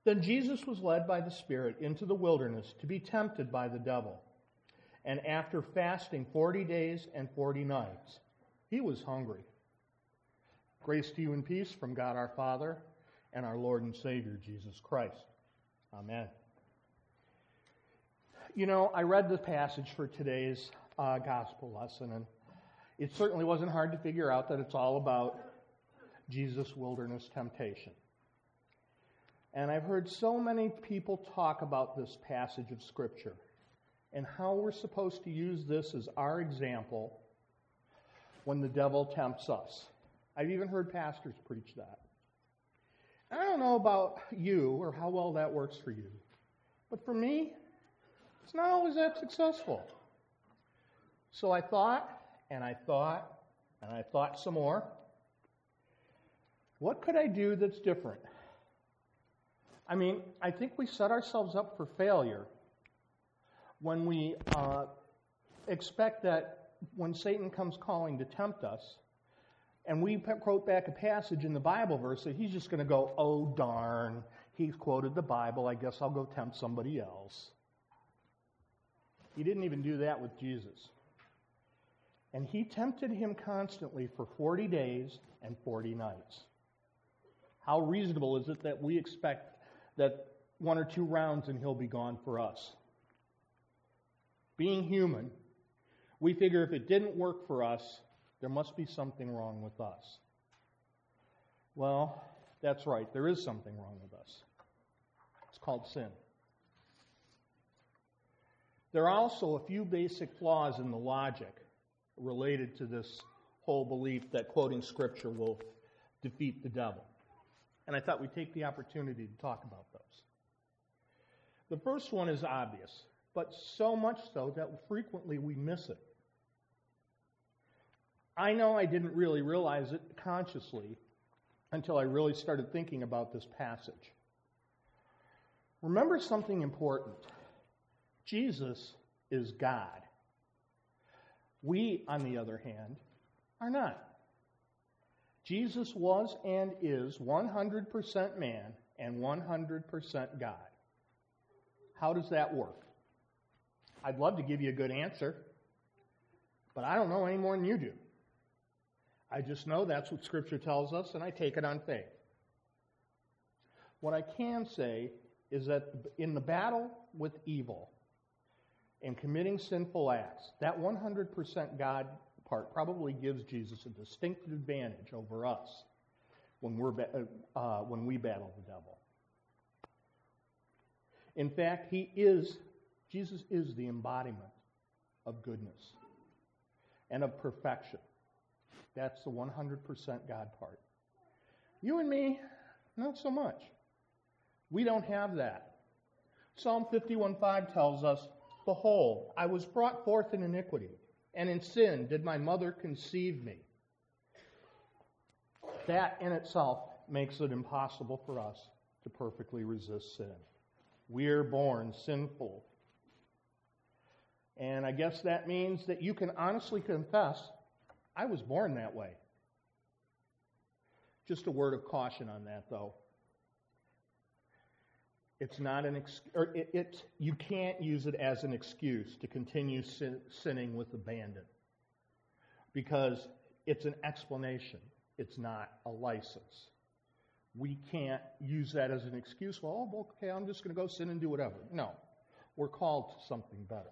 Then Jesus was led by the Spirit into the wilderness to be tempted by the devil. And after fasting 40 days and 40 nights, he was hungry. Grace to you and peace from God our Father and our Lord and Savior, Jesus Christ. Amen. You know, I read the passage for today's gospel lesson, and it certainly wasn't hard to figure out that it's all about Jesus' wilderness temptation. And I've heard so many people talk about this passage of Scripture and how we're supposed to use this as our example when the devil tempts us. I've even heard pastors preach that. I don't know about you or how well that works for you, but for me, it's not always that successful. So I thought, and I thought, and I thought some more. What could I do that's different? I mean, I think we set ourselves up for failure when we expect that when Satan comes calling to tempt us, and we quote back a passage in the Bible verse that he's just going to go, oh darn, he's quoted the Bible, I guess I'll go tempt somebody else. He didn't even do that with Jesus. And he tempted him constantly for 40 days and 40 nights. How reasonable is it that we expect that 1 or 2 rounds and he'll be gone for us? Being human, we figure if it didn't work for us, there must be something wrong with us. Well, that's right. There is something wrong with us. It's called sin. There are also a few basic flaws in the logic related to this whole belief that quoting Scripture will defeat the devil. And I thought we'd take the opportunity to talk about those. The first one is obvious, but so much so that frequently we miss it. I know I didn't really realize it consciously until I really started thinking about this passage. Remember something important. Jesus is God. We, on the other hand, are not. Jesus was and is 100% man and 100% God. How does that work? I'd love to give you a good answer, but I don't know any more than you do. I just know that's what Scripture tells us, and I take it on faith. What I can say is that in the battle with evil and committing sinful acts, that 100% God part probably gives Jesus a distinct advantage over us when we battle the devil. In fact, Jesus is the embodiment of goodness and of perfection. That's the 100% God part. You and me, not so much. We don't have that. Psalm 51:5 tells us, "Behold, I was brought forth in iniquity, and in sin did my mother conceive me." That in itself makes it impossible for us to perfectly resist sin. We're born sinful. And I guess that means that you can honestly confess, I was born that way. Just a word of caution on that, though. It's not you can't use it as an excuse to continue sinning with abandon, because it's an explanation. It's not a license. We can't use that as an excuse. Well, okay, I'm just going to go sin and do whatever. No, we're called to something better.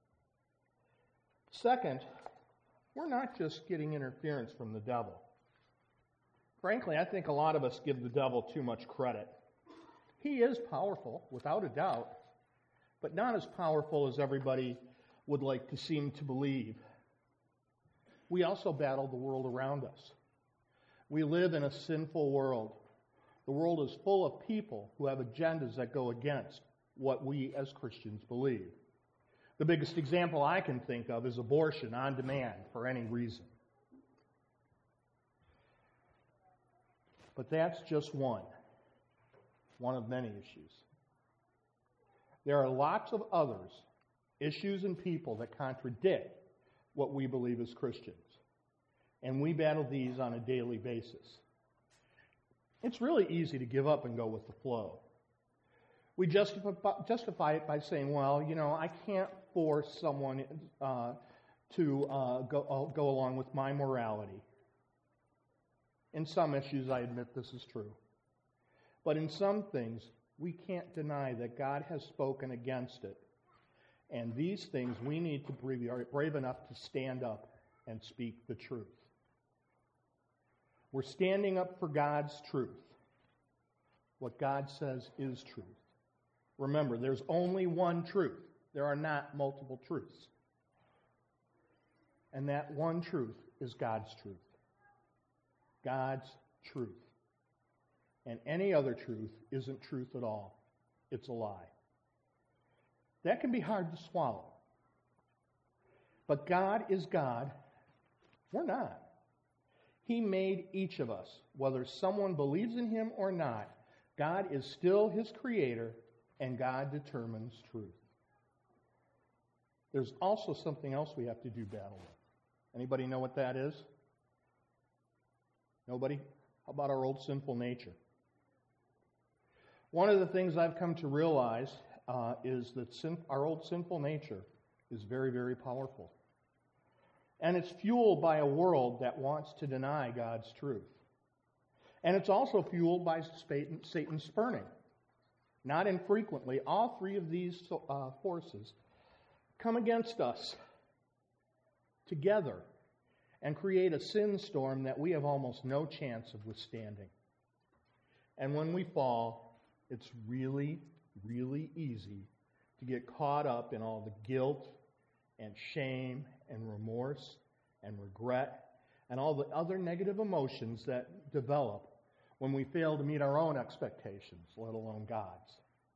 Second, we're not just getting interference from the devil. Frankly, I think a lot of us give the devil too much credit. He is powerful, without a doubt, but not as powerful as everybody would like to seem to believe. We also battle the world around us. We live in a sinful world. The world is full of people who have agendas that go against what we as Christians believe. The biggest example I can think of is abortion on demand for any reason. But that's just one of many issues. There are lots of others, issues and people that contradict what we believe as Christians. And we battle these on a daily basis. It's really easy to give up and go with the flow. We justify it by saying, well, I can't force someone to go along with my morality. In some issues, I admit this is true. But in some things, we can't deny that God has spoken against it. And these things, we need to be brave enough to stand up and speak the truth. We're standing up for God's truth. What God says is truth. Remember, there's only one truth. There are not multiple truths. And that one truth is God's truth. God's truth. And any other truth isn't truth at all. It's a lie. That can be hard to swallow. But God is God. We're not. He made each of us. Whether someone believes in Him or not, God is still His creator, and God determines truth. There's also something else we have to do battle with. Anybody know what that is? Nobody? How about our old sinful nature? One of the things I've come to realize is that our old sinful nature is very, very powerful. And it's fueled by a world that wants to deny God's truth. And it's also fueled by Satan's spurning. Not infrequently, all three of these forces come against us together and create a sin storm that we have almost no chance of withstanding. And when we fall, it's really, really easy to get caught up in all the guilt and shame and remorse and regret and all the other negative emotions that develop when we fail to meet our own expectations, let alone God's.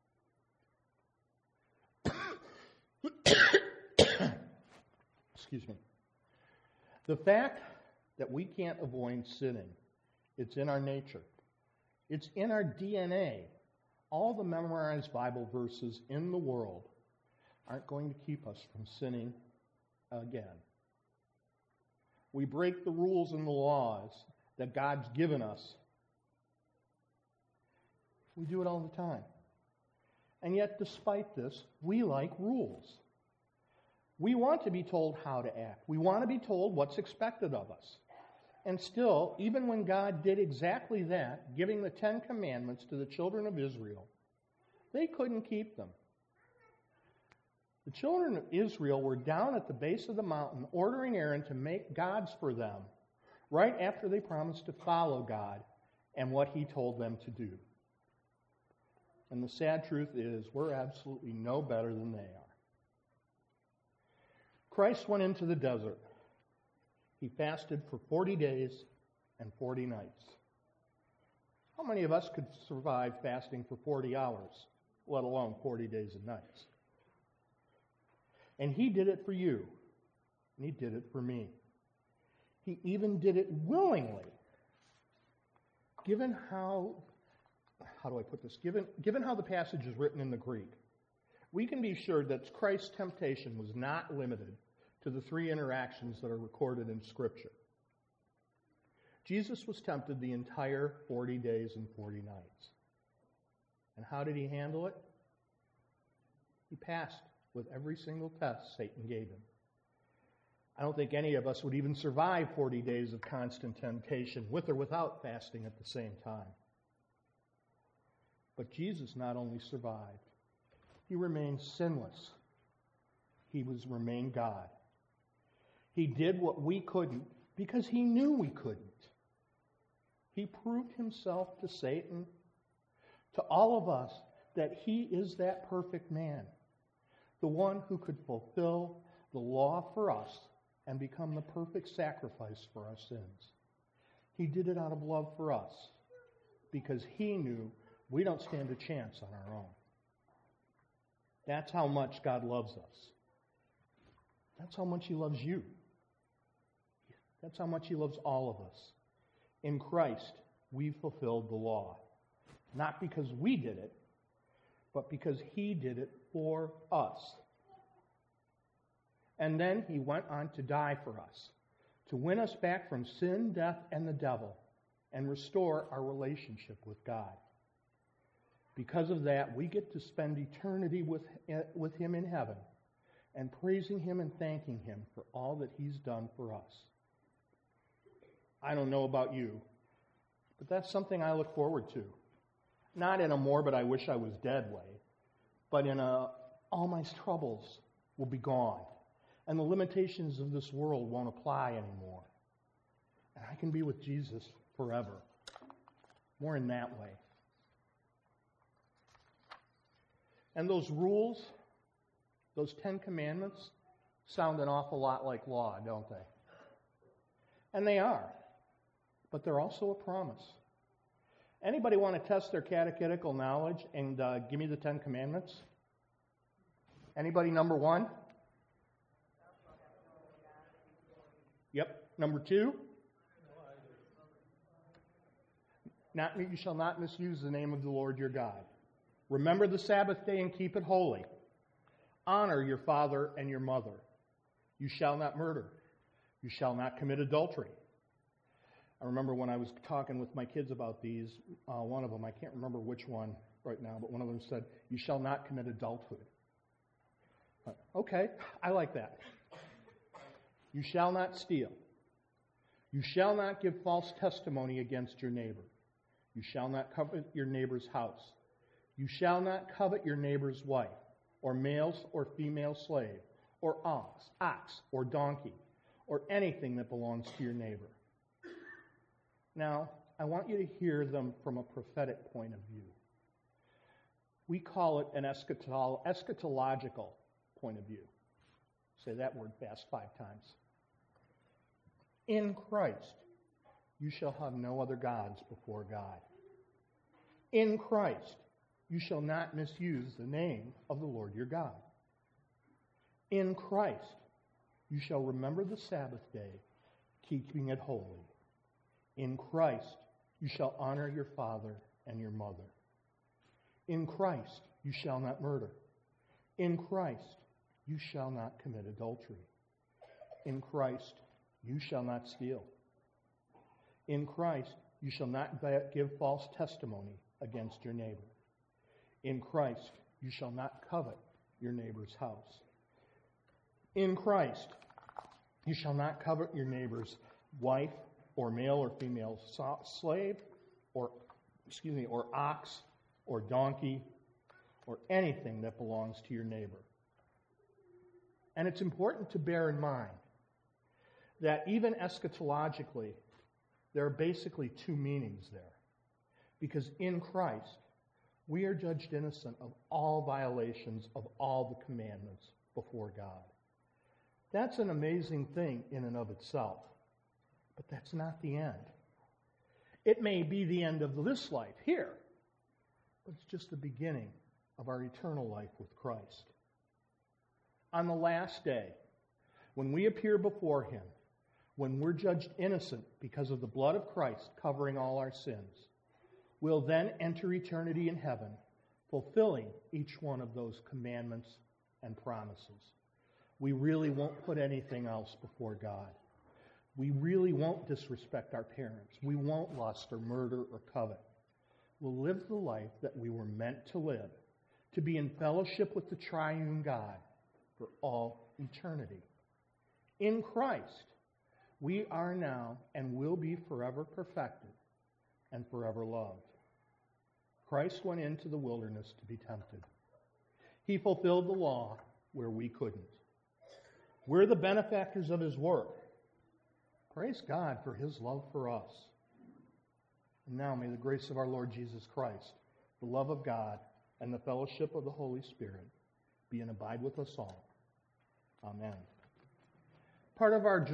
Excuse me. The fact that we can't avoid sinning, it's in our nature. It's in our DNA. All the memorized Bible verses in the world aren't going to keep us from sinning again. We break the rules and the laws that God's given us. We do it all the time. And yet, despite this, we like rules. We want to be told how to act. We want to be told what's expected of us. And still, even when God did exactly that, giving the 10 Commandments to the children of Israel, they couldn't keep them. The children of Israel were down at the base of the mountain ordering Aaron to make gods for them right after they promised to follow God and what He told them to do. And the sad truth is, we're absolutely no better than they are. Christ went into the desert. He fasted for 40 days and 40 nights. How many of us could survive fasting for 40 hours, let alone 40 days and nights? And He did it for you. And He did it for me. He even did it willingly. Given how do I put this? Given how the passage is written in the Greek, we can be sure that Christ's temptation was not limited to the 3 interactions that are recorded in Scripture. Jesus was tempted the entire 40 days and 40 nights. And how did He handle it? He passed with every single test Satan gave Him. I don't think any of us would even survive 40 days of constant temptation, with or without fasting at the same time. But Jesus not only survived, He remained sinless. He remained God. He did what we couldn't because He knew we couldn't. He proved Himself to Satan, to all of us, that He is that perfect man, the one who could fulfill the law for us and become the perfect sacrifice for our sins. He did it out of love for us because He knew we don't stand a chance on our own. That's how much God loves us. That's how much He loves you. That's how much He loves all of us. In Christ, we fulfilled the law. Not because we did it, but because He did it for us. And then He went on to die for us, to win us back from sin, death, and the devil, and restore our relationship with God. Because of that, we get to spend eternity with Him in heaven and praising Him and thanking Him for all that He's done for us. I don't know about you, but that's something I look forward to. Not in a morbid, I wish I was dead way, but in a, all my troubles will be gone, and the limitations of this world won't apply anymore. And I can be with Jesus forever. More in that way. And those rules, those 10 commandments, sound an awful lot like law, don't they? And they are. But they're also a promise. Anybody want to test their catechetical knowledge and give me the 10 commandments? Anybody number 1? Yep. Number 2? You shall not misuse the name of the Lord your God. Remember the Sabbath day and keep it holy. Honor your father and your mother. You shall not murder. You shall not commit adultery. I remember when I was talking with my kids about these, one of them, I can't remember which one right now, but one of them said, you shall not commit adulthood. Okay, I like that. You shall not steal. You shall not give false testimony against your neighbor. You shall not covet your neighbor's house. You shall not covet your neighbor's wife, or male or female slave, or ox or donkey, or anything that belongs to your neighbor. Now, I want you to hear them from a prophetic point of view. We call it an eschatological point of view. Say that word fast 5 times. In Christ, you shall have no other gods before God. In Christ, you shall not misuse the name of the Lord your God. In Christ, you shall remember the Sabbath day, keeping it holy. In Christ, you shall honor your father and your mother. In Christ, you shall not murder. In Christ, you shall not commit adultery. In Christ, you shall not steal. In Christ, you shall not give false testimony against your neighbor. In Christ, you shall not covet your neighbor's house. In Christ, you shall not covet your neighbor's wife, or male or female slave, or ox, or donkey, or anything that belongs to your neighbor. And it's important to bear in mind that even eschatologically, there are basically 2 meanings there. Because in Christ, we are judged innocent of all violations of all the commandments before God. That's an amazing thing in and of itself. But that's not the end. It may be the end of this life here, but it's just the beginning of our eternal life with Christ. On the last day, when we appear before Him, when we're judged innocent because of the blood of Christ covering all our sins, we'll then enter eternity in heaven, fulfilling each one of those commandments and promises. We really won't put anything else before God. We really won't disrespect our parents. We won't lust or murder or covet. We'll live the life that we were meant to live, to be in fellowship with the triune God for all eternity. In Christ, we are now and will be forever perfected and forever loved. Christ went into the wilderness to be tempted. He fulfilled the law where we couldn't. We're the benefactors of His work. Praise God for His love for us. And now may the grace of our Lord Jesus Christ, the love of God, and the fellowship of the Holy Spirit be and abide with us all. Amen. Part of our